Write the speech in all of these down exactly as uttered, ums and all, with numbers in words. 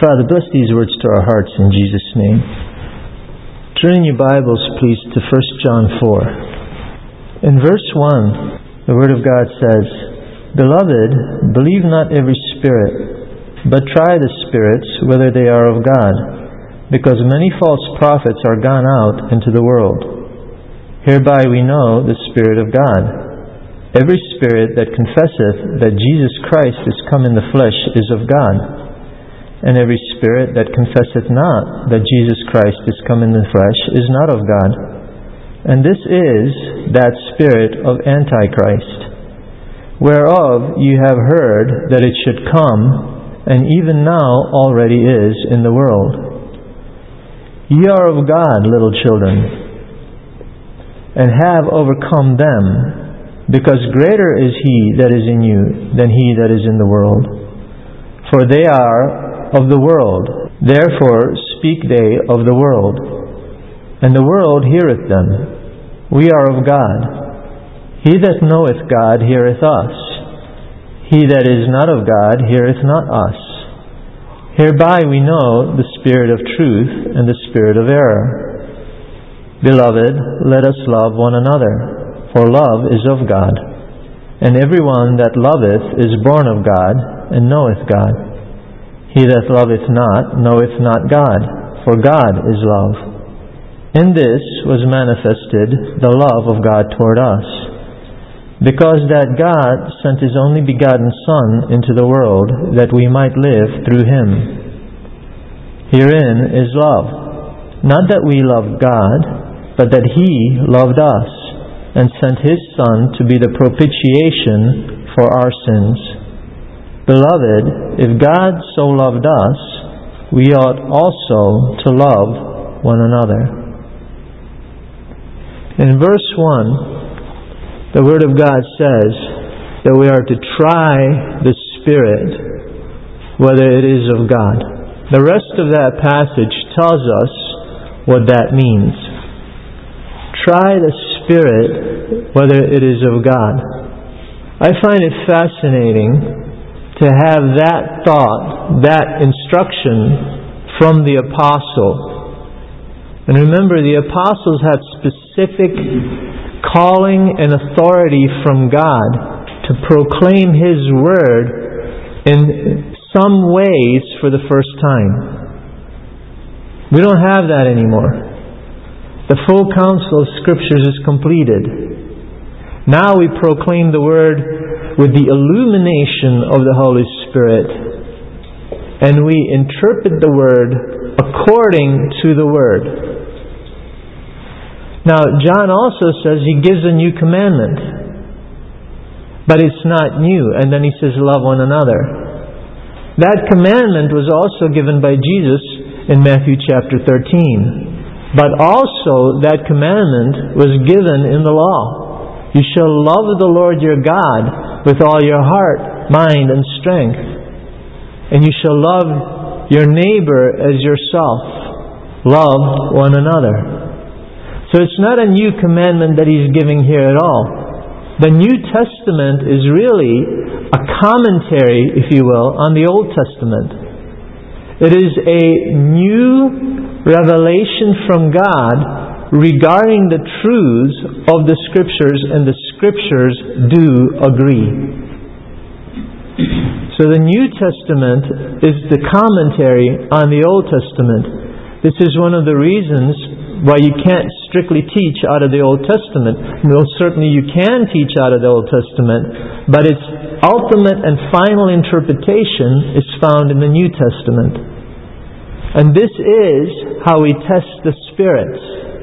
Father, bless these words to our hearts in Jesus' name. Turn your Bibles, please, to First John four. In verse one, the Word of God says, "Beloved, believe not every spirit, but try the spirits whether they are of God, because many false prophets are gone out into the world. Hereby we know the Spirit of God. Every spirit that confesseth that Jesus Christ is come in the flesh is of God. And every spirit that confesseth not that Jesus Christ is come in the flesh is not of God. And this is that spirit of Antichrist, whereof you have heard that it should come, and even now already is in the world. Ye are of God, little children, and have overcome them, because greater is He that is in you than he that is in the world. For they are of the world, therefore speak they of the world, and the world heareth them. We are of God. He that knoweth God heareth us. He that is not of God heareth not us. Hereby we know the spirit of truth and the spirit of error. Beloved, let us love one another, for love is of God. And every one that loveth is born of God, and knoweth God. He that loveth not knoweth not God, for God is love. In this was manifested the love of God toward us, because that God sent His only begotten Son into the world, that we might live through Him. Herein is love, not that we loved God, but that He loved us, and sent His Son to be the propitiation for our sins. Beloved, if God so loved us, we ought also to love one another." In verse one, the Word of God says that we are to try the Spirit, whether it is of God. The rest of that passage tells us what that means. Try the Spirit, whether it is of God. I find it fascinating to have that thought, that instruction from the apostle. And remember, the apostles had specific calling and authority from God to proclaim His Word in some ways for the first time. We don't have that anymore. The full counsel of Scriptures is completed. Now we proclaim the Word with the illumination of the Holy Spirit, and we interpret the Word according to the Word. Now, John also says He gives a new commandment, but it's not new, and then He says, love one another. That commandment was also given by Jesus in Matthew chapter thirteen, but also that commandment was given in the law. You shall love the Lord your God with all your heart, mind, and strength. And you shall love your neighbor as yourself. Love one another. So it's not a new commandment that He's giving here at all. The New Testament is really a commentary, if you will, on the Old Testament. It is a new revelation from God regarding the truths of the Scriptures, and the Scriptures do agree. So the New Testament is the commentary on the Old Testament. This is one of the reasons why you can't strictly teach out of the Old Testament. Most certainly you can teach out of the Old Testament, but its ultimate and final interpretation is found in the New Testament. And this is how we test the spirits.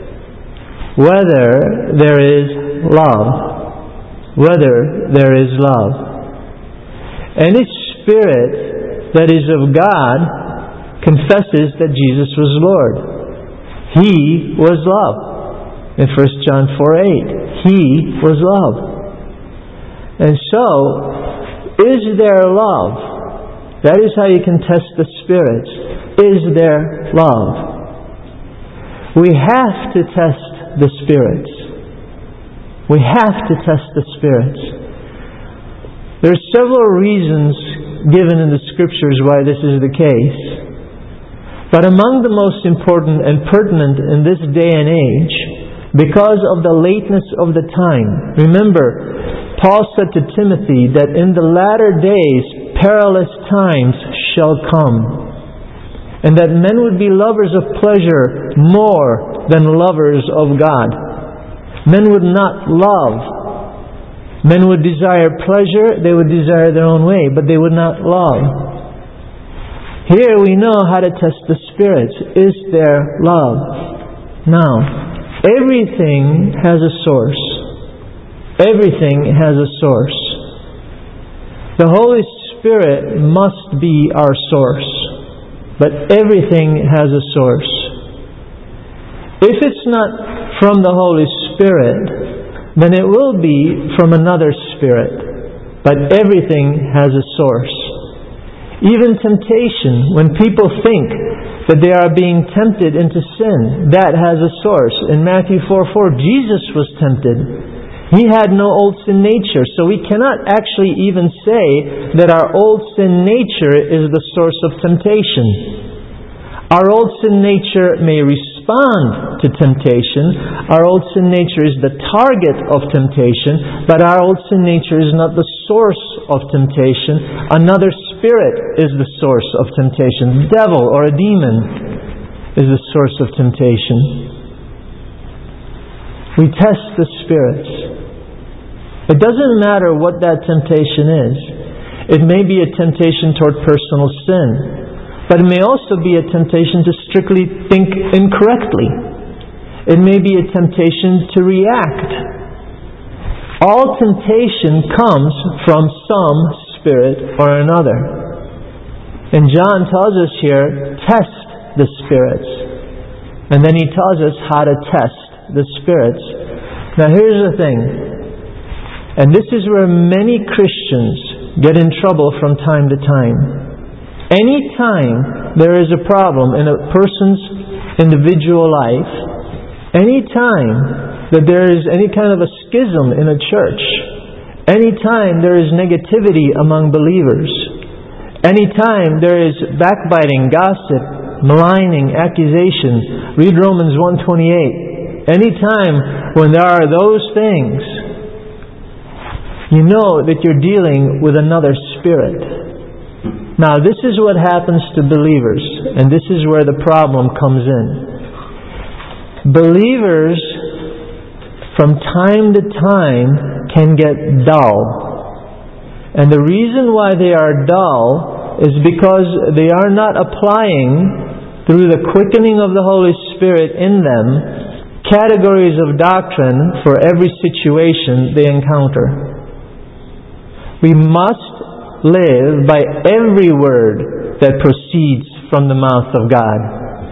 Whether there is love. Whether there is love. Any spirit that is of God confesses that Jesus was Lord. He was love. In First John four eight, He was love. And so, is there love? That is how you can test the spirits. Is there love? We have to test the spirits. We have to test the spirits. There are several reasons given in the Scriptures why this is the case. But among the most important and pertinent in this day and age, because of the lateness of the time, remember, Paul said to Timothy that in the latter days perilous times shall come, and that men would be lovers of pleasure more than lovers of God. Men would not love. Men would desire pleasure, they would desire their own way, but they would not love. Here we know how to test the spirits. Is there love? Now, everything has a source. Everything has a source. The Holy Spirit must be our source. But everything has a source. If it's not from the Holy Spirit, then it will be from another spirit. But everything has a source. Even temptation, when people think that they are being tempted into sin, that has a source. In Matthew four four, Jesus was tempted. He had no old sin nature, so we cannot actually even say that our old sin nature is the source of temptation. Our old sin nature may respond to temptation. Our old sin nature is the target of temptation, but our old sin nature is not the source of temptation. Another spirit is the source of temptation. The devil or a demon is the source of temptation. We test the spirits. It doesn't matter what that temptation is. It may be a temptation toward personal sin, but it may also be a temptation to strictly think incorrectly. It may be a temptation to react. All temptation comes from some spirit or another. And John tells us here, test the spirits. And then he tells us how to test the spirits. Now here's the thing. And this is where many Christians get in trouble from time to time. Anytime there is a problem in a person's individual life, anytime that there is any kind of a schism in a church, anytime there is negativity among believers, anytime there is backbiting, gossip, maligning, accusation, read Romans one twenty-eight, anytime when there are those things, you know that you're dealing with another spirit. Now, this is what happens to believers, and this is where the problem comes in. Believers, from time to time, can get dull. And the reason why they are dull is because they are not applying, through the quickening of the Holy Spirit in them, categories of doctrine for every situation they encounter. We must live by every word that proceeds from the mouth of God.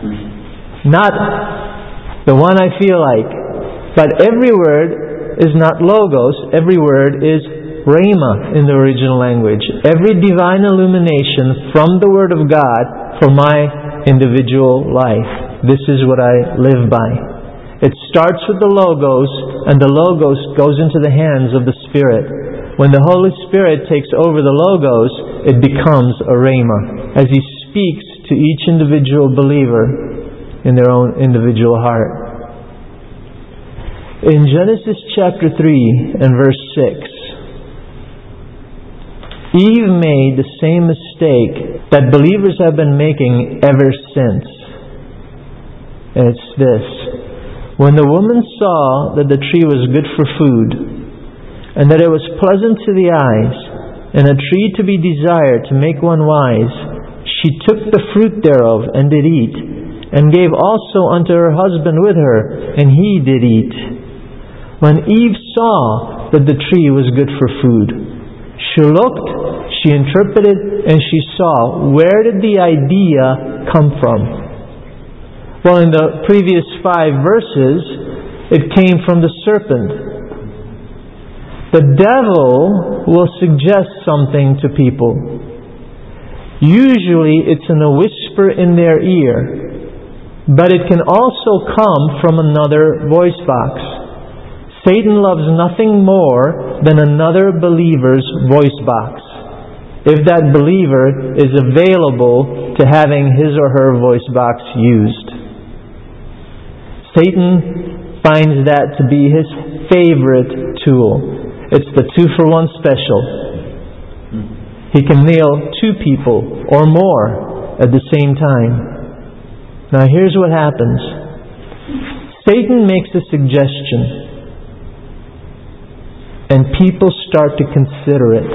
Not the one I feel like, but every word is not logos, every word is rhema in the original language. Every divine illumination from the Word of God for my individual life. This is what I live by. It starts with the logos, and the logos goes into the hands of the Spirit. When the Holy Spirit takes over the logos, it becomes a rhema, as He speaks to each individual believer in their own individual heart. In Genesis chapter three and verse six, Eve made the same mistake that believers have been making ever since. And it's this. When the woman saw that the tree was good for food, and that it was pleasant to the eyes, and a tree to be desired to make one wise, she took the fruit thereof and did eat, and gave also unto her husband with her, and he did eat. When Eve saw that the tree was good for food, she looked, she interpreted, and she saw, where did the idea come from? Well, in the previous five verses, it came from the serpent. The devil will suggest something to people. Usually it's in a whisper in their ear, but it can also come from another voice box. Satan loves nothing more than another believer's voice box. if that believer is available to having his or her voice box used. Satan finds that to be his favorite tool. It's the two-for-one special. He can nail two people or more at the same time. Now here's what happens. Satan makes a suggestion, and people start to consider it.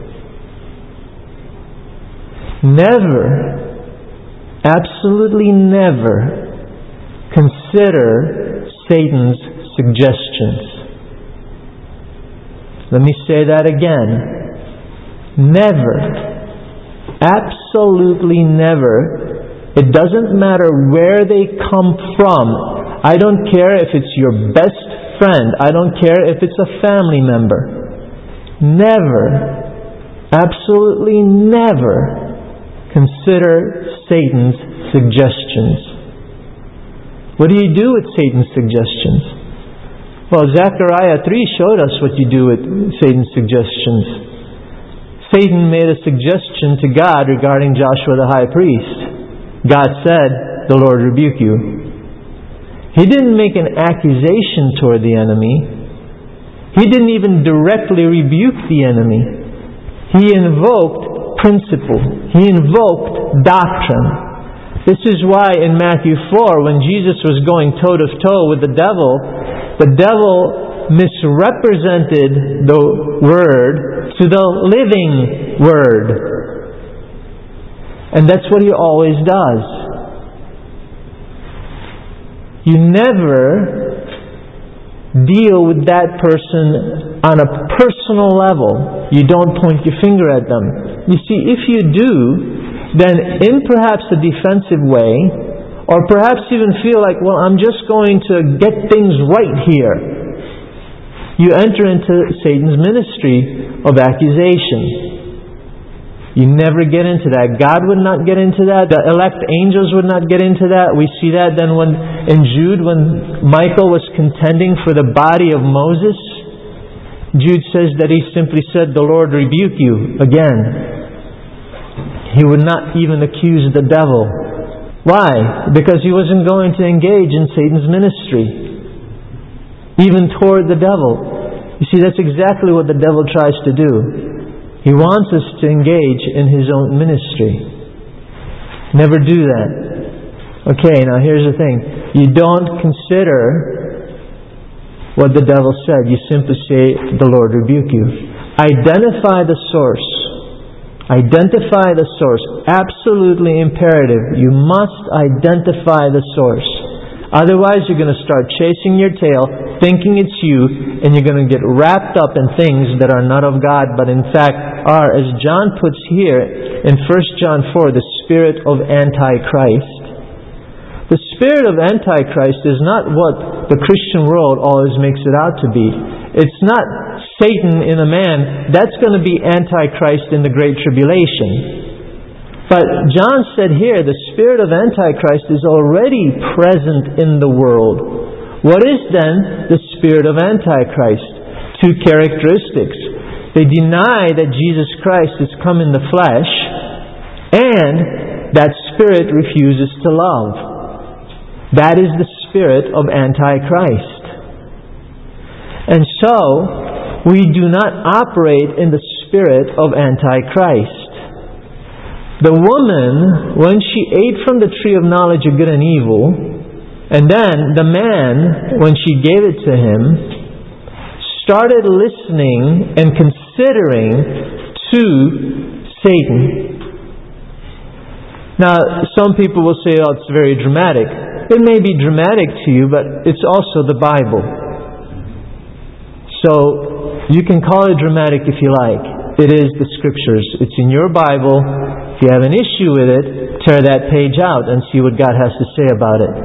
Never, absolutely never, consider Satan's suggestions. Let me say that again. Never, absolutely never. It doesn't matter where they come from. I don't care if it's your best friend. I don't care if it's a family member. Never, absolutely never consider Satan's suggestions. What do you do with Satan's suggestions? Well, Zechariah three showed us what you do with Satan's suggestions. Satan made a suggestion to God regarding Joshua the high priest. God said, "The Lord rebuke you." He didn't make an accusation toward the enemy. He didn't even directly rebuke the enemy. He invoked principle. He invoked doctrine. This is why in Matthew four, when Jesus was going toe-to-toe with the devil, the devil misrepresented the Word to the living Word. And that's what he always does. You never deal with that person on a personal level. You don't point your finger at them. You see, if you do, then in perhaps a defensive way, or perhaps even feel like, well, I'm just going to get things right here, you enter into Satan's ministry of accusation. You never get into that. God would not get into that. The elect angels would not get into that. We see that then when in Jude, when Michael was contending for the body of Moses, Jude says that he simply said, "The Lord rebuke you," again. He would not even accuse the devil. Why? Because he wasn't going to engage in Satan's ministry, even toward the devil. You see, that's exactly what the devil tries to do. He wants us to engage in his own ministry. Never do that. Okay, now here's the thing. You don't consider what the devil said. You simply say, "The Lord rebuke you." Identify the source. Identify the source. Absolutely imperative. You must identify the source. Otherwise, you're going to start chasing your tail, thinking it's you, and you're going to get wrapped up in things that are not of God, but in fact are, as John puts here in First John four, the spirit of Antichrist. The spirit of Antichrist is not what the Christian world always makes it out to be. It's not Satan in a man. That's going to be Antichrist in the Great Tribulation. But John said here, the spirit of Antichrist is already present in the world. What is then the spirit of Antichrist? Two characteristics. They deny that Jesus Christ has come in the flesh, and that spirit refuses to love. That is the spirit of Antichrist. And so, we do not operate in the spirit of Antichrist. The woman, when she ate from the tree of knowledge of good and evil, and then the man, when she gave it to him, started listening and considering to Satan. Now, some people will say, "Oh, it's very dramatic." It may be dramatic to you, but it's also the Bible. So, you can call it dramatic if you like. It is the Scriptures. It's in your Bible. If you have an issue with it, tear that page out and see what God has to say about it.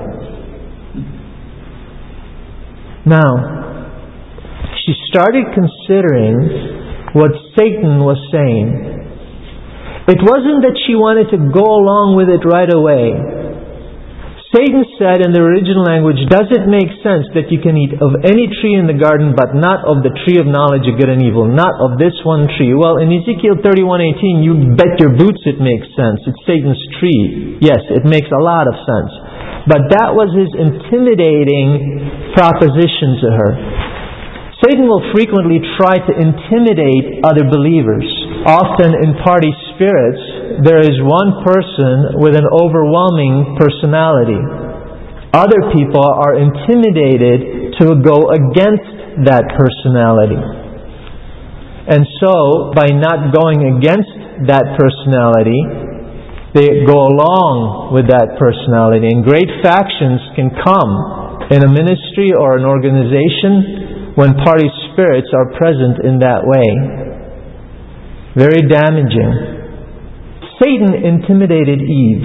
Now, she started considering what Satan was saying. It wasn't that she wanted to go along with it right away. Satan said in the original language, does it make sense that you can eat of any tree in the garden but not of the tree of knowledge of good and evil? Not of this one tree. Well, in Ezekiel thirty-one eighteen, you bet your boots it makes sense. It's Satan's tree. Yes, it makes a lot of sense. But that was his intimidating proposition to her. Satan will frequently try to intimidate other believers. Often in party spirits, there is one person with an overwhelming personality. Other people are intimidated to go against that personality. And so, by not going against that personality, they go along with that personality. And great factions can come in a ministry or an organization when party spirits are present in that way. Very damaging. Satan intimidated Eve.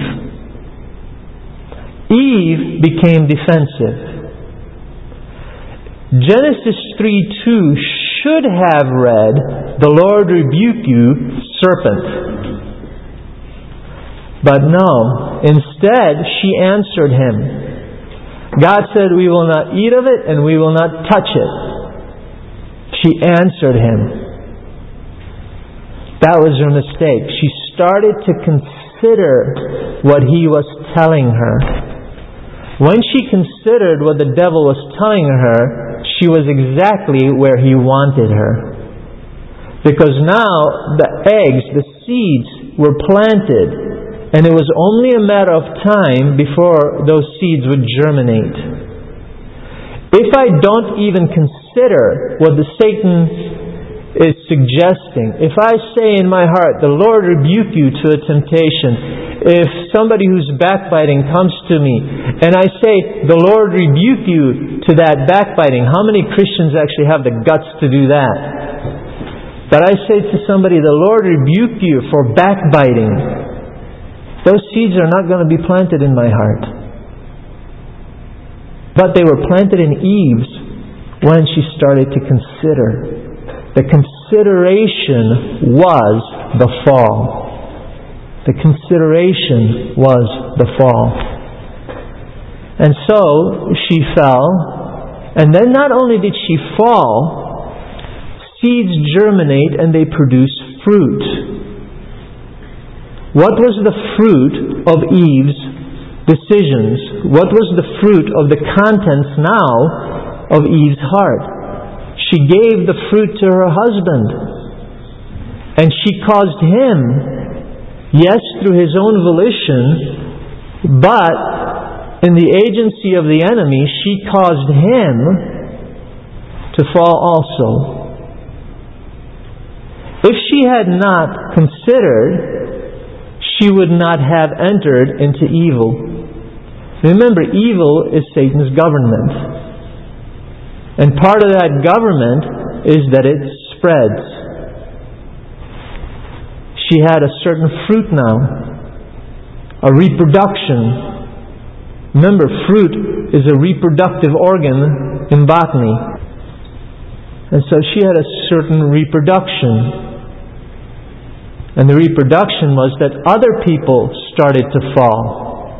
Eve became defensive. Genesis three two should have read, "The Lord rebuke you, serpent." But no. Instead, she answered him. God said, "We will not eat of it and we will not touch it." She answered him. That was her mistake. She started to consider what he was telling her. When she considered what the devil was telling her, she was exactly where he wanted her. Because now the eggs, the seeds, were planted, and it was only a matter of time before those seeds would germinate. If I don't even consider what the Satan is suggesting, if I say in my heart, "The Lord rebuke you," to a temptation, if somebody who's backbiting comes to me and I say, "The Lord rebuke you," to that backbiting, how many Christians actually have the guts to do that? But I say to somebody, "The Lord rebuke you for backbiting," those seeds are not going to be planted in my heart. But they were planted in Eve's when she started to consider. The consideration was the fall. The consideration was the fall. And so she fell. And then not only did she fall, seeds germinate and they produce fruit. What was the fruit of Eve's decisions? What was the fruit of the contents now of Eve's heart? She gave the fruit to her husband. And she caused him, yes, through his own volition, but in the agency of the enemy, she caused him to fall also. If she had not considered, she would not have entered into evil. Remember, evil is Satan's government. And part of that government is that it spreads. She had a certain fruit now, a reproduction. Remember, fruit is a reproductive organ in botany. And so she had a certain reproduction. And the reproduction was that other people started to fall.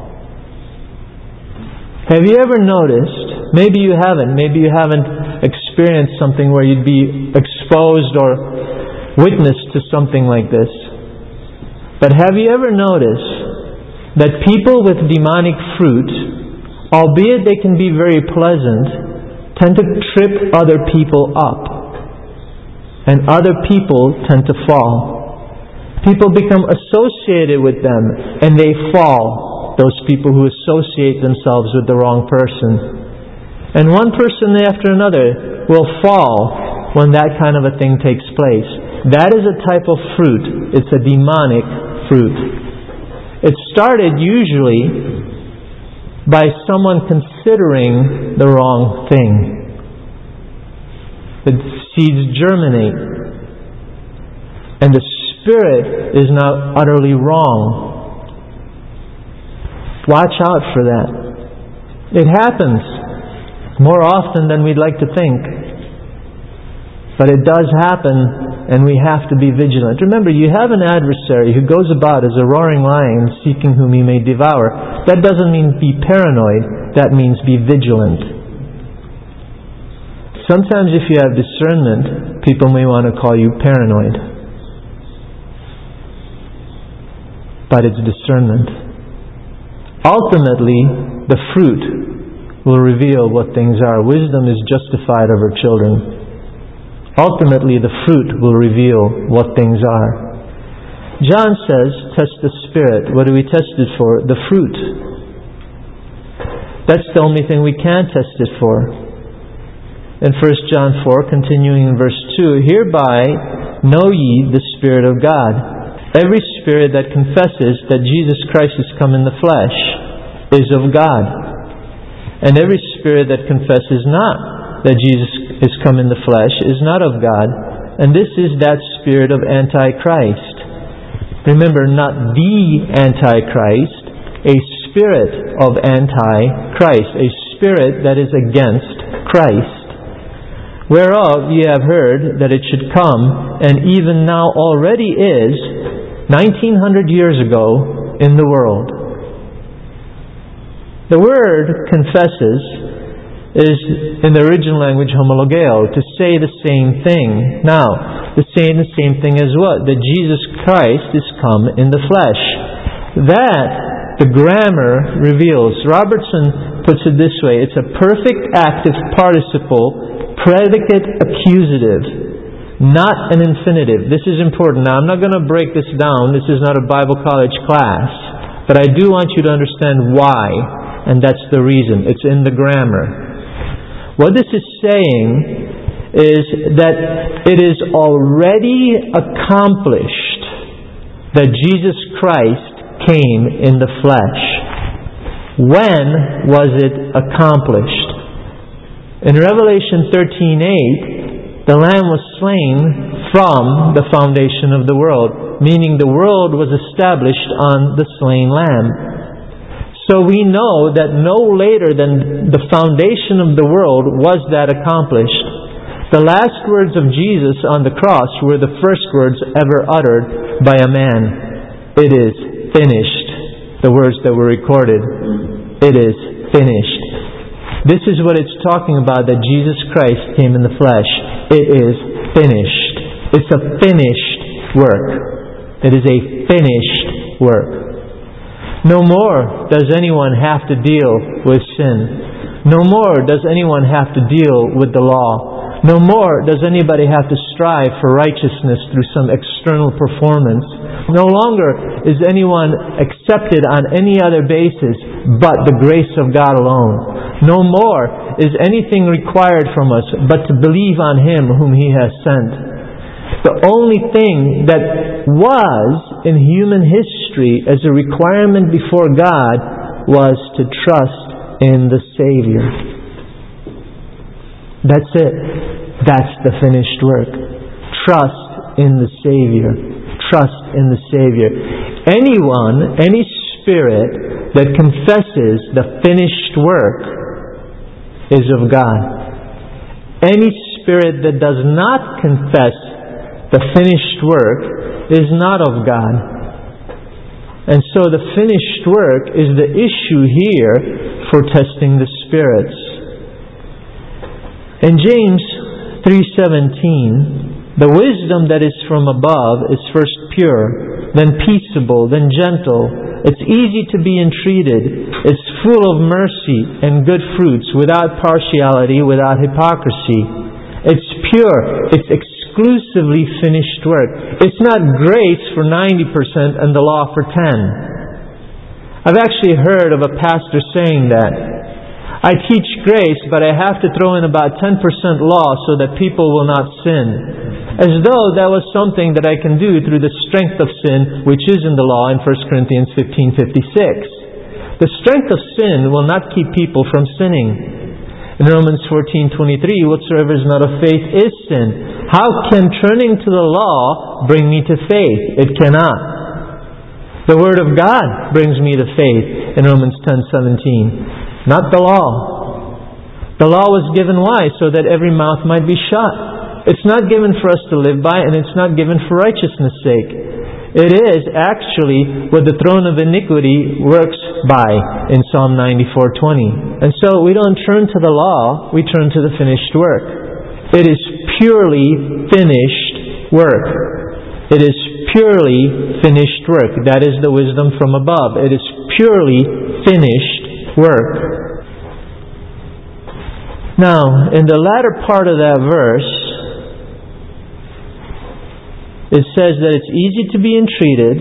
Have you ever noticed, maybe you haven't, maybe you haven't experienced something where you'd be exposed or witnessed to something like this. But have you ever noticed that people with demonic fruit, albeit they can be very pleasant, tend to trip other people up. And other people tend to fall. People become associated with them and they fall. Those people who associate themselves with the wrong person. And one person after another will fall when that kind of a thing takes place. That is a type of fruit. It's a demonic fruit. It started usually by someone considering the wrong thing. The seeds germinate. And the spirit is now utterly wrong. Watch out for that. It happens more often than we'd like to think. But it does happen and we have to be vigilant. Remember, you have an adversary who goes about as a roaring lion seeking whom he may devour. That doesn't mean be paranoid. That means be vigilant. Sometimes if you have discernment, people may want to call you paranoid. But it's discernment. Ultimately, the fruit will reveal what things are. Wisdom is justified of her children. Ultimately, the fruit will reveal what things are. John says, test the Spirit. What do we test it for? The fruit. That's the only thing we can test it for. In First John four, continuing in verse two, hereby know ye the Spirit of God. Every spirit that confesses that Jesus Christ is come in the flesh is of God. And every spirit that confesses not that Jesus is come in the flesh is not of God. And this is that spirit of Antichrist. Remember, not the Antichrist, a spirit of Antichrist, a spirit that is against Christ. Whereof ye have heard that it should come, and even now already is, nineteen hundred years ago, in the world. The word confesses is, in the original language, homologeo, to say the same thing. Now, to say the same thing as what? That Jesus Christ is come in the flesh. That, the grammar reveals. Robertson puts it this way, it's a perfect active participle, predicate accusative, not an infinitive. This is important. Now, I'm not going to break this down. This is not a Bible college class. But I do want you to understand why. And that's the reason. It's in the grammar. What this is saying is that it is already accomplished that Jesus Christ came in the flesh. When was it accomplished? In Revelation thirteen eight, the Lamb was slain from the foundation of the world, meaning the world was established on the slain Lamb. So we know that no later than the foundation of the world was that accomplished. The last words of Jesus on the cross were the first words ever uttered by a man. It is finished. The words that were recorded. It is finished. This is what it's talking about, that Jesus Christ came in the flesh. It is finished. It's a finished work. It is a finished work. No more does anyone have to deal with sin. No more does anyone have to deal with the law. No more does anybody have to strive for righteousness through some external performance. No longer is anyone accepted on any other basis but the grace of God alone. No more is anything required from us but to believe on Him whom He has sent. The only thing that was in human history as a requirement before God was to trust in the Savior. That's it. That's the finished work. Trust in the Savior. Trust in the Savior. Anyone, any spirit that confesses the finished work is of God. Any spirit that does not confess the finished work is not of God. And so the finished work is the issue here for testing the spirits. In James three seventeen, the wisdom that is from above is first pure, then peaceable, then gentle. It's easy to be entreated. It's full of mercy and good fruits, without partiality, without hypocrisy. It's pure. It's exclusively finished work. It's not grace for ninety percent and the law for ten. I've actually heard of a pastor saying that. I teach grace, but I have to throw in about ten percent law so that people will not sin. As though that was something that I can do through the strength of sin, which is in the law in First Corinthians fifteen fifty-six. The strength of sin will not keep people from sinning. In Romans fourteen twenty-three, whatsoever is not of faith is sin. How can turning to the law bring me to faith? It cannot. The Word of God brings me to faith in Romans ten seventeen. Not the law. The law was given why? So that every mouth might be shut. It's not given for us to live by, and it's not given for righteousness' sake. It is actually what the throne of iniquity works by in Psalm ninety-four twenty. And so we don't turn to the law, we turn to the finished work. It is purely finished work. It is purely finished work. That is the wisdom from above. It is purely finished work. Now, in the latter part of that verse, it says that it's easy to be entreated,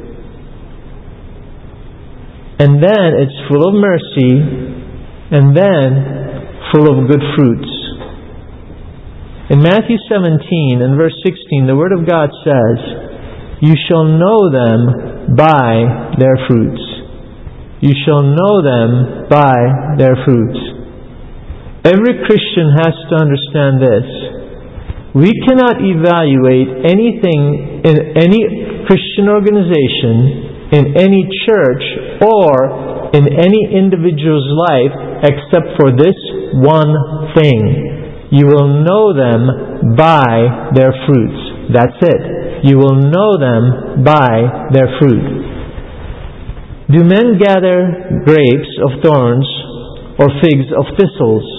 and then it's full of mercy, and then full of good fruits. In Matthew seventeen and verse sixteen, the Word of God says, "You shall know them by their fruits." You shall know them by their fruits. Every Christian has to understand this. We cannot evaluate anything in any Christian organization, in any church, or in any individual's life except for this one thing. You will know them by their fruits. That's it. You will know them by their fruit. Do men gather grapes of thorns or figs of thistles?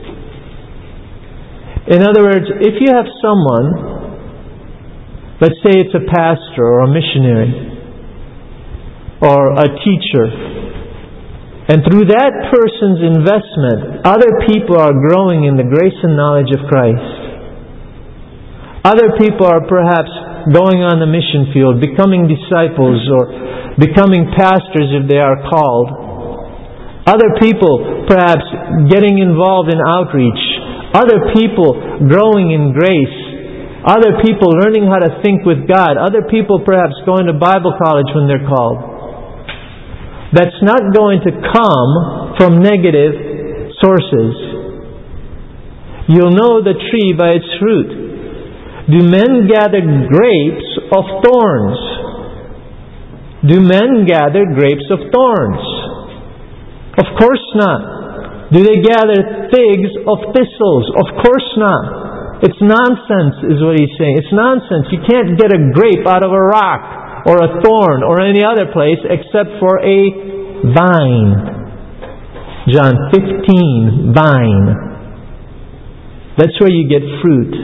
In other words, if you have someone, let's say it's a pastor or a missionary or a teacher, and through that person's investment, other people are growing in the grace and knowledge of Christ. Other people are perhaps going on the mission field, becoming disciples or becoming pastors if they are called. Other people perhaps getting involved in outreach. Other people growing in grace. Other people learning how to think with God. Other people perhaps going to Bible college when they're called. That's not going to come from negative sources. You'll know the tree by its fruit. Do men gather grapes of thorns? Do men gather grapes of thorns? Of course not. Do they gather figs of thistles? Of course not. It's nonsense, is what he's saying. It's nonsense. You can't get a grape out of a rock or a thorn or any other place except for a vine. John fifteen, vine. That's where you get fruit.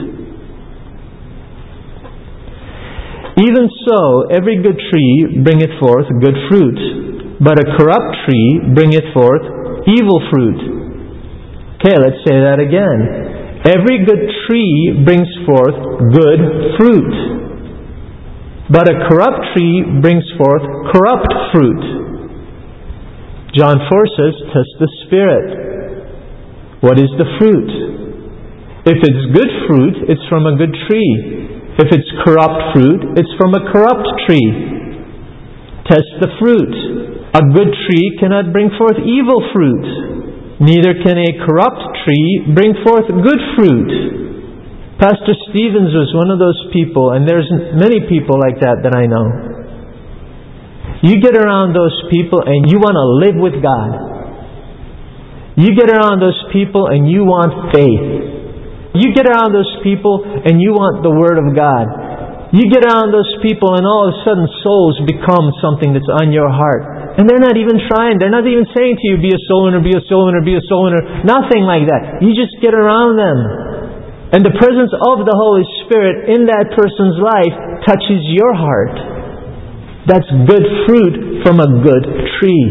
Even so, every good tree bringeth forth good fruit, but a corrupt tree bringeth forth evil fruit. Okay, let's say that again. Every good tree brings forth good fruit, but a corrupt tree brings forth corrupt fruit. John four says, test the Spirit. What is the fruit? If it's good fruit, it's from a good tree. If it's corrupt fruit, it's from a corrupt tree. Test the fruit. A good tree cannot bring forth evil fruit. Neither can a corrupt tree bring forth good fruit. Pastor Stevens was one of those people, and there's many people like that that I know. You get around those people and you want to live with God. You get around those people and you want faith. You get around those people and you want the Word of God. You get around those people and all of a sudden souls become something that's on your heart. And they're not even trying. They're not even saying to you, be a soul winner, be a soul winner, be a soul winner. Nothing like that. You just get around them. And the presence of the Holy Spirit in that person's life touches your heart. That's good fruit from a good tree.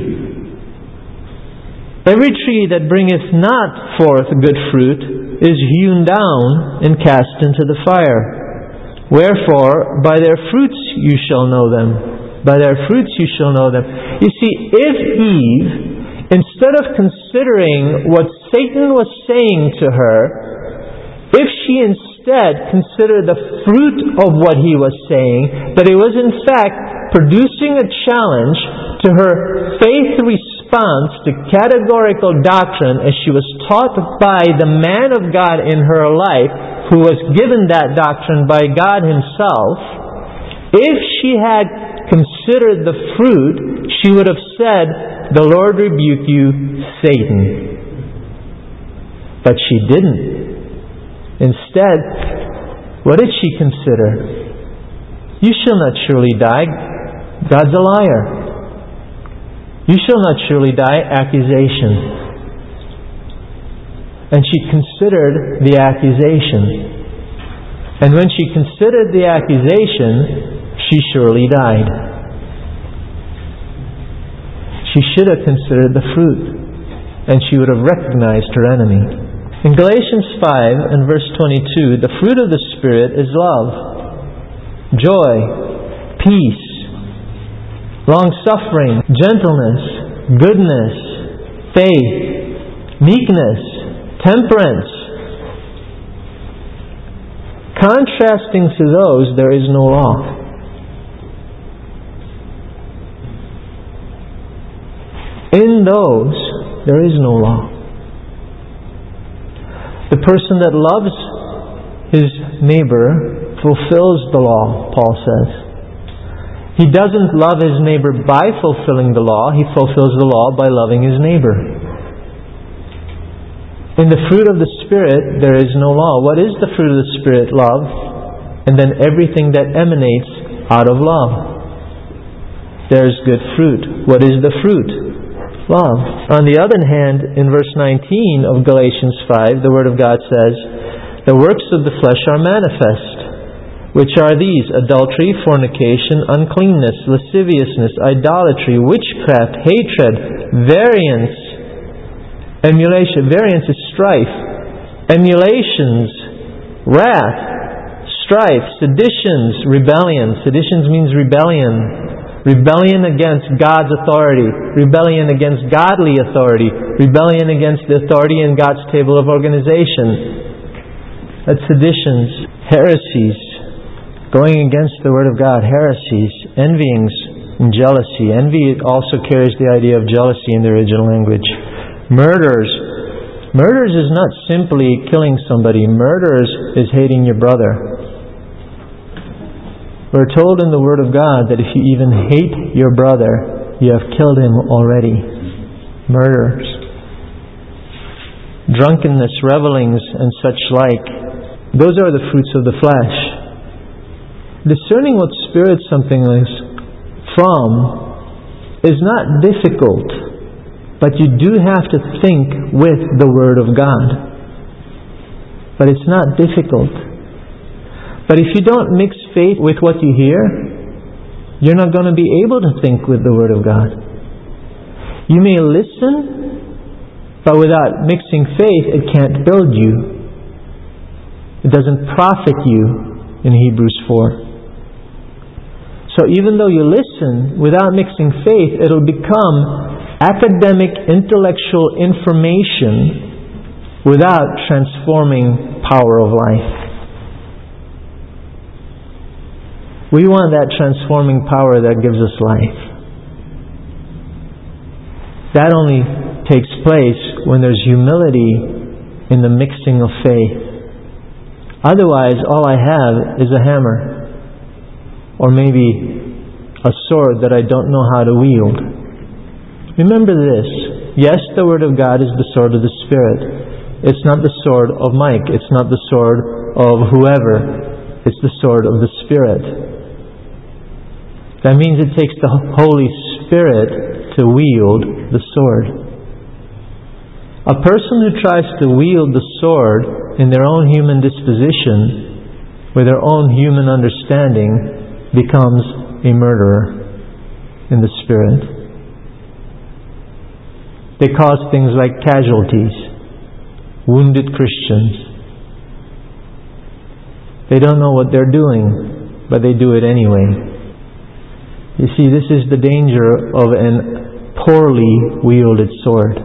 Every tree that bringeth not forth good fruit is hewn down and cast into the fire. Wherefore, by their fruits you shall know them. By their fruits you shall know them. You see, if Eve, instead of considering what Satan was saying to her, if she instead considered the fruit of what he was saying, that it was in fact producing a challenge to her faith response to categorical doctrine as she was taught by the man of God in her life, who was given that doctrine by God Himself, if she had considered the fruit, she would have said, "The Lord rebuke you, Satan." But she didn't. Instead, What did she consider? You shall not surely die. God's a liar. You shall not surely die. Accusation. And she considered the accusation. And when she considered the accusation, she surely died. She should have considered the fruit, and she would have recognized her enemy. In Galatians five and verse twenty-two, the fruit of the Spirit is love, joy, peace, long-suffering, gentleness, goodness, faith, meekness, temperance. Contrasting to those, there is no law. In those, there is no law. The person that loves his neighbor fulfills the law, Paul says. He doesn't love his neighbor by fulfilling the law. He fulfills the law by loving his neighbor. In the fruit of the Spirit, there is no law. What is the fruit of the Spirit? Love. And then everything that emanates out of love. There's good fruit. What is the fruit? Love. On the other hand, in verse nineteen of Galatians five, the Word of God says, the works of the flesh are manifest, which are these: adultery, fornication, uncleanness, lasciviousness, idolatry, witchcraft, hatred, variance, emulation. Variance is strife. Emulations, wrath, strife, seditions, rebellion. Seditions means rebellion. Rebellion against God's authority. Rebellion against godly authority. Rebellion against the authority in God's table of organization. That's seditions. Heresies. Going against the Word of God. Heresies. Envyings and jealousy. Envy also carries the idea of jealousy in the original language. Murders. Murders is not simply killing somebody. Murders is hating your brother. We're told in the Word of God that if you even hate your brother, you have killed him already. Murders. Drunkenness, revelings, and such like. Those are the fruits of the flesh. Discerning what spirit something is from is not difficult, but you do have to think with the Word of God. But it's not difficult. But if you don't mix faith with what you hear, you're not going to be able to think with the Word of God. You may listen, but without mixing faith, it can't build you. It doesn't profit you in Hebrews four. So even though you listen, without mixing faith, it'll become academic, intellectual information without transforming power of life. We want that transforming power that gives us life. That only takes place when there's humility in the mixing of faith. Otherwise, all I have is a hammer. Or maybe a sword that I don't know how to wield. Remember this. Yes, the Word of God is the sword of the Spirit. It's not the sword of Mike. It's not the sword of whoever. It's the sword of the Spirit. That means it takes the Holy Spirit to wield the sword. A person who tries to wield the sword in their own human disposition, with their own human understanding, becomes a murderer in the Spirit. They cause things like casualties, wounded Christians. They don't know what they're doing, but they do it anyway. You see, this is the danger of a poorly wielded sword.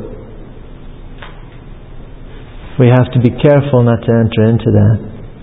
We have to be careful not to enter into that.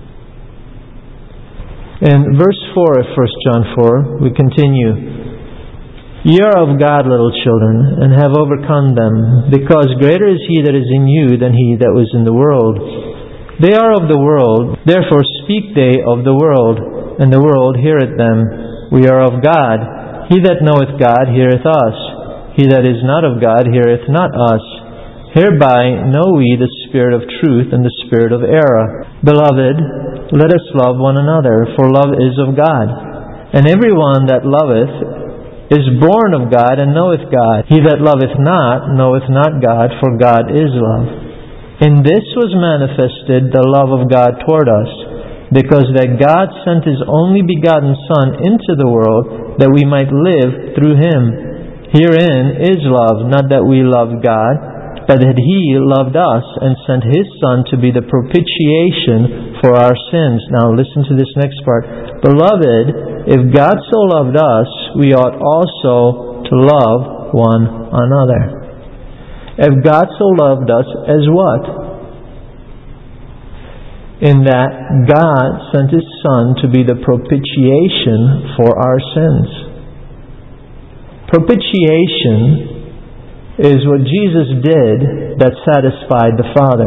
In verse four of First John four, we continue. Ye are of God, little children, and have overcome them, because greater is He that is in you than he that was in the world. They are of the world, therefore speak they of the world, and the world heareth them. We are of God. He that knoweth God heareth us. He that is not of God heareth not us. Hereby know we the spirit of truth and the spirit of error. Beloved, let us love one another, for love is of God. And every one that loveth is born of God and knoweth God. He that loveth not knoweth not God, for God is love. In this was manifested the love of God toward us, because that God sent His only begotten Son into the world, that we might live through Him. Herein is love, not that we loved God, but that He loved us and sent His Son to be the propitiation for our sins. Now listen to this next part. Beloved, if God so loved us, we ought also to love one another. If God so loved us, as what? In that God sent His Son to be the propitiation for our sins. Propitiation is what Jesus did that satisfied the Father.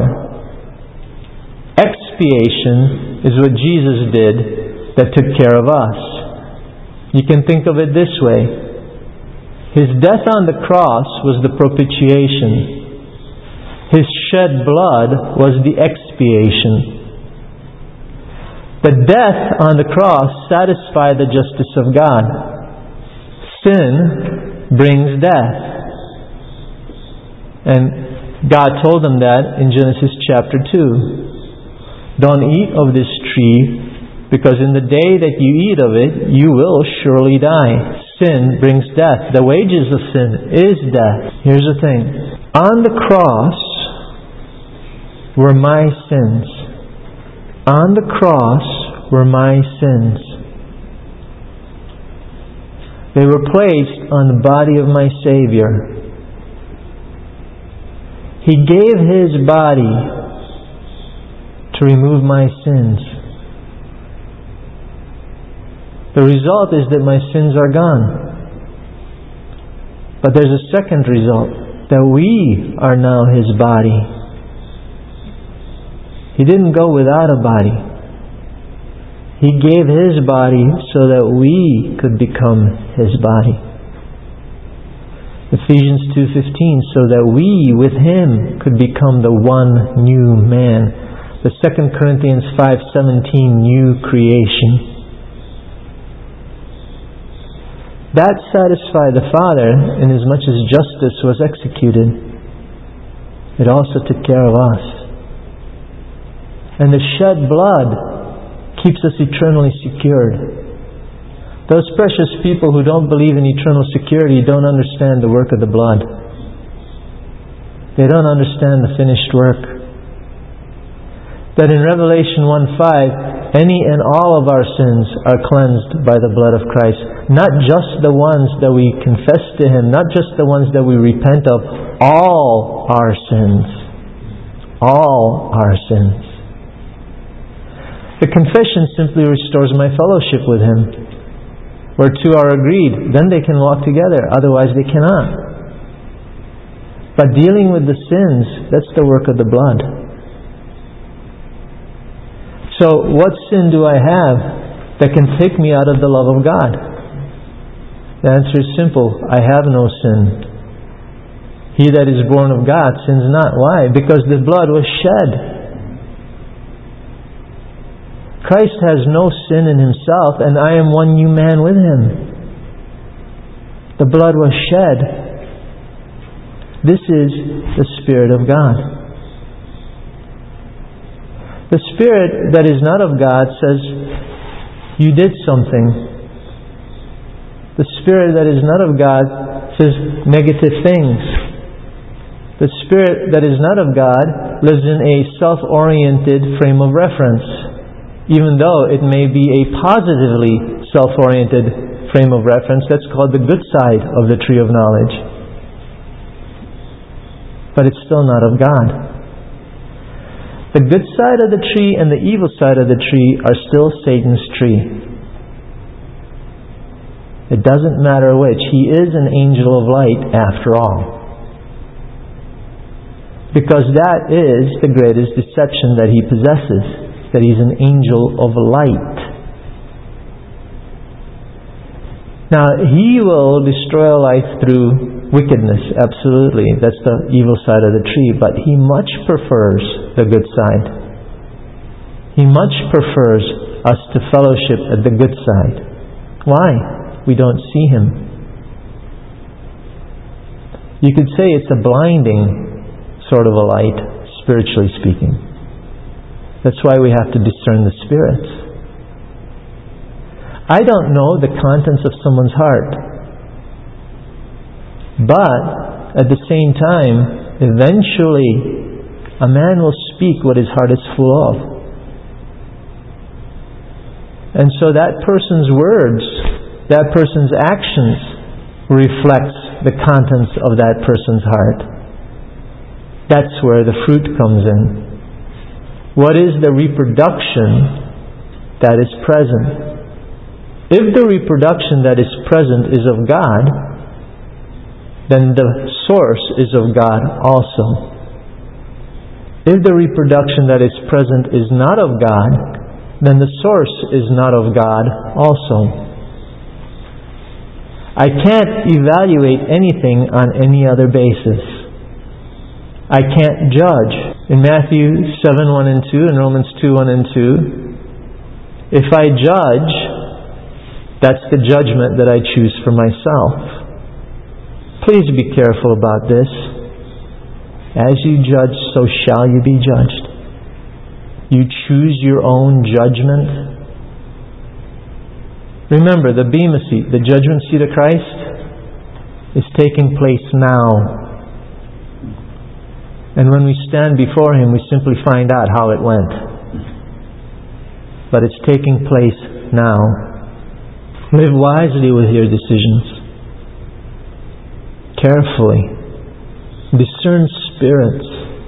Expiation is what Jesus did that took care of us. You can think of it this way. His death on the cross was the propitiation. His shed blood was the expiation. The death on the cross satisfied the justice of God. Sin brings death. And God told them that in Genesis chapter two. Don't eat of this tree, because in the day that you eat of it, you will surely die. Sin brings death. The wages of sin is death. Here's the thing. On the cross were my sins. On the cross were my sins. They were placed on the body of my Savior. He gave His body to remove my sins. The result is that my sins are gone. But there's a second result, that we are now His body. He didn't go without a body. He gave His body so that we could become His body. Ephesians two fifteen, so that we with Him could become the one new man. The Second Corinthians five seventeen, new creation. That satisfied the Father inasmuch as justice was executed. It also took care of us. And the shed blood keeps us eternally secured. Those precious people who don't believe in eternal security don't understand the work of the blood. They don't understand the finished work. That in Revelation one five, any and all of our sins are cleansed by the blood of Christ. Not just the ones that we confess to Him, not just the ones that we repent of, all our sins. All our sins. The confession simply restores my fellowship with Him. Where two are agreed, then they can walk together. Otherwise they cannot. But dealing with the sins, that's the work of the blood. So what sin do I have that can take me out of the love of God? The answer is simple. I have no sin. He that is born of God sins not. Why? Because the blood was shed. Christ has no sin in Himself, and I am one new man with Him. The blood was shed. This is the Spirit of God. The spirit that is not of God says, you did something. The spirit that is not of God says negative things. The spirit that is not of God lives in a self-oriented frame of reference. Even though it may be a positively self-oriented frame of reference, that's called the good side of the tree of knowledge. But it's still not of God. The good side of the tree and the evil side of the tree are still Satan's tree. It doesn't matter which. He is an angel of light after all. Because that is the greatest deception that he possesses. That he's an angel of light. Now, he will destroy a life through wickedness, absolutely. That's the evil side of the tree. But He much prefers the good side. He much prefers us to fellowship at the good side. Why? We don't see Him. You could say it's a blinding sort of a light, spiritually speaking. That's why we have to discern the spirits. I don't know the contents of someone's heart. But at the same time, eventually a man will speak what his heart is full of. And so that person's words, that person's actions reflects the contents of that person's heart. That's where the fruit comes in. What is the reproduction that is present? If the reproduction that is present is of God, then the source is of God also. If the reproduction that is present is not of God, then the source is not of God also. I can't evaluate anything on any other basis. I can't judge. In Matthew seven, one and two, and Romans two, one and two, if I judge, that's the judgment that I choose for myself. Please be careful about this. As you judge, so shall you be judged. You choose your own judgment. Remember, the Bema seat, the judgment seat of Christ, is taking place now. And when we stand before Him, we simply find out how it went. But it's taking place now. Live wisely with your decisions. Carefully. Discern spirits.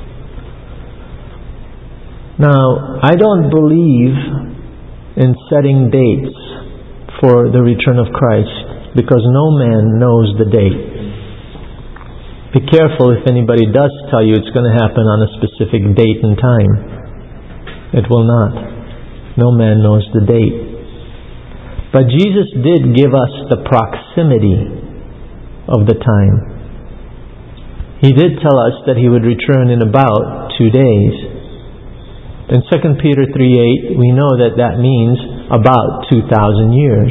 Now, I don't believe in setting dates for the return of Christ, because no man knows the date. Be careful if anybody does tell you it's going to happen on a specific date and time. It will not. No man knows the date. But Jesus did give us the proximity of the time. He did tell us that He would return in about two days. In Second Peter three eight, we know that that means about two thousand years.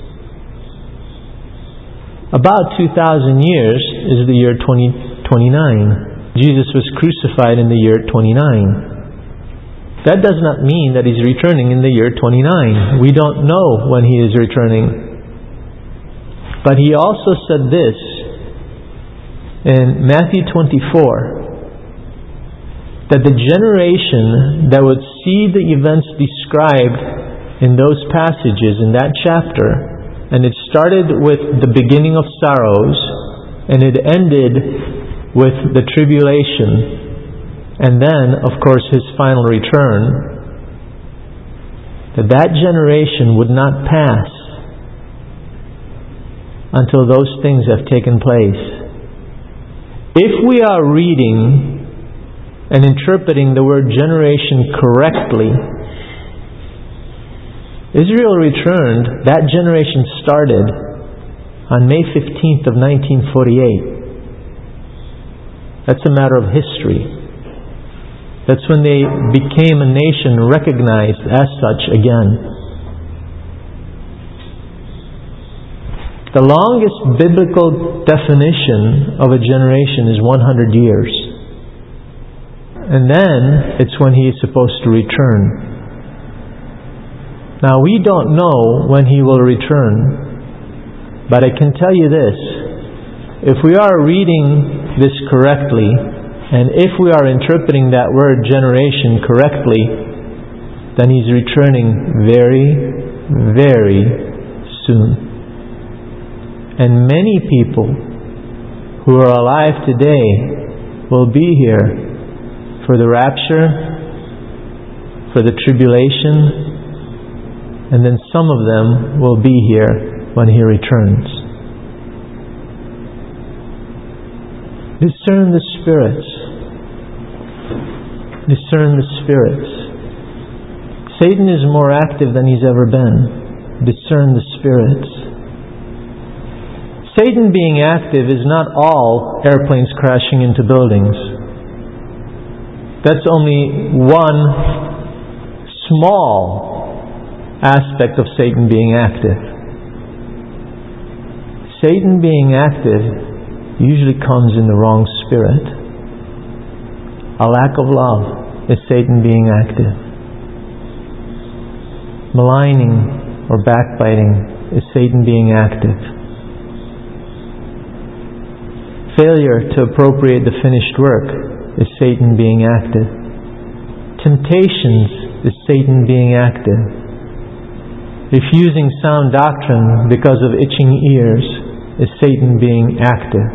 About two thousand years is the year twenty twenty-nine. Jesus was crucified in the year twenty-nine. That does not mean that He's returning in the year twenty-nine. We don't know when He is returning. But He also said this in Matthew twenty-four, that the generation that would see the events described in those passages in that chapter, and it started with the beginning of sorrows, and it ended with the tribulation, and then, of course, His final return, that that generation would not pass until those things have taken place. If we are reading and interpreting the word generation correctly, Israel returned, that generation started on May fifteenth of nineteen forty-eight. That's a matter of history. That's when they became a nation recognized as such again. The longest biblical definition of a generation is one hundred years. And then it's when He is supposed to return. Now, we don't know when He will return, but I can tell you this: if we are reading this correctly, and if we are interpreting that word generation correctly, then He's returning very, very soon. And many people who are alive today will be here for the rapture, for the tribulation, and then some of them will be here when He returns. Discern the spirits. Discern the spirits. Satan is more active than he's ever been. Discern the spirits. Satan being active is not all airplanes crashing into buildings. That's only one small aspect of Satan being active. Satan being active usually comes in the wrong spirit. A lack of love is Satan being active. Maligning or backbiting is Satan being active. Failure to appropriate the finished work is Satan being active. Temptations is Satan being active. Refusing sound doctrine because of itching ears is Satan being active.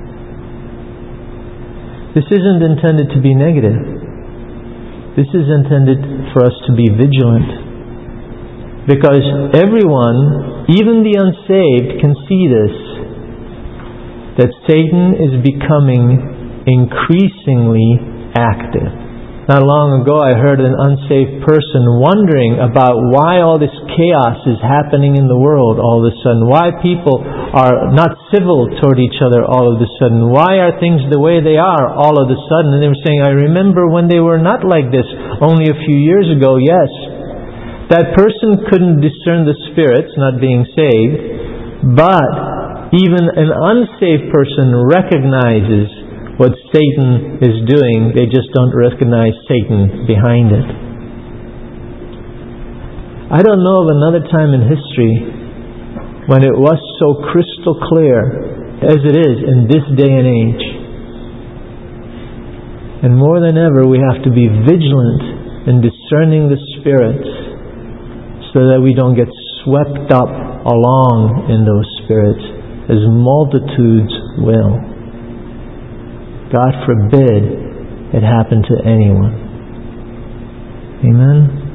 This isn't intended to be negative. This is intended for us to be vigilant. Because everyone, even the unsaved, can see this, that Satan is becoming increasingly active. Not long ago I heard an unsaved person wondering about why all this chaos is happening in the world all of a sudden. Why people are not civil toward each other all of a sudden. Why are things the way they are all of a sudden? And they were saying, I remember when they were not like this only a few years ago. Yes, that person couldn't discern the spirits, not being saved, but even an unsaved person recognizes what Satan is doing. They just don't recognize Satan behind it. I don't know of another time in history when it was so crystal clear as it is in this day and age. And more than ever, we have to be vigilant in discerning the spirits, so that we don't get swept up along in those spirits, as multitudes will. God forbid it happen to anyone. Amen?